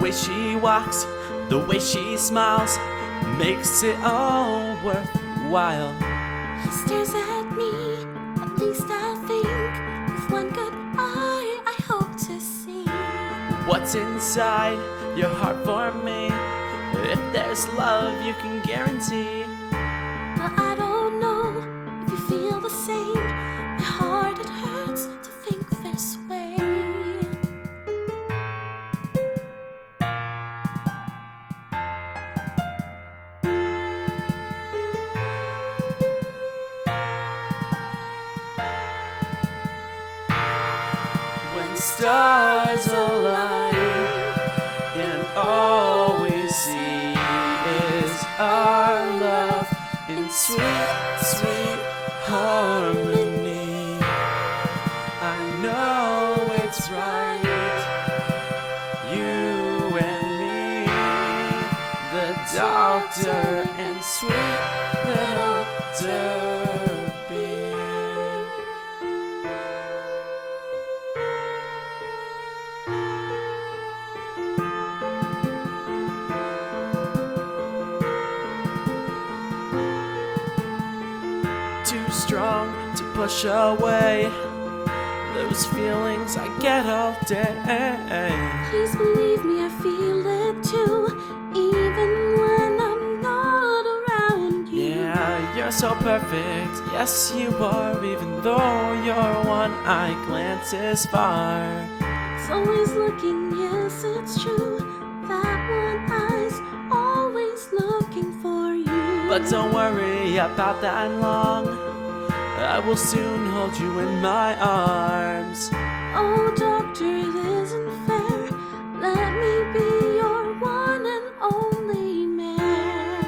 way she walks, the way she smiles, makes it all worthwhile. He stares at me, at least I think. With one good eye, I hope to see what's inside your heart for me. If there's love you can guarantee. But I don't know if you feel the same. My heart, it hurts to think this way. When stars align and all we see is our love in sweet, sweet harmony. I know it's right, you and me, the doctor and sweet little Derby. Too strong to push away those feelings I get all day. Please believe me, I feel it too, even when I'm not around you. Yeah, you're so perfect, yes you are, even though your one eye glances far. It's always looking, yes it's true, that one eye's always looking for you. But don't worry about that long, I will soon hold you in my arms. Oh doctor, it isn't fair, let me be your one and only man.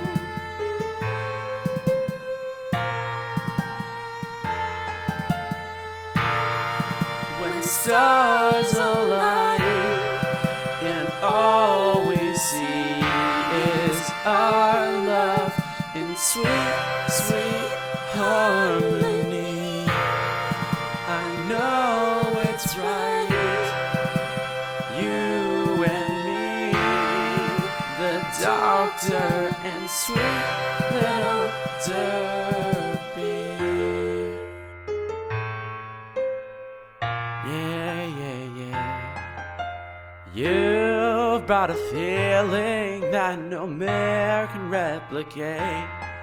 When stars align and all we see is our love in sweet, sweet harmony. I know it's right, you and me, the doctor and sweet little Derby. Yeah, yeah, yeah. You've brought a feeling that no man can replicate.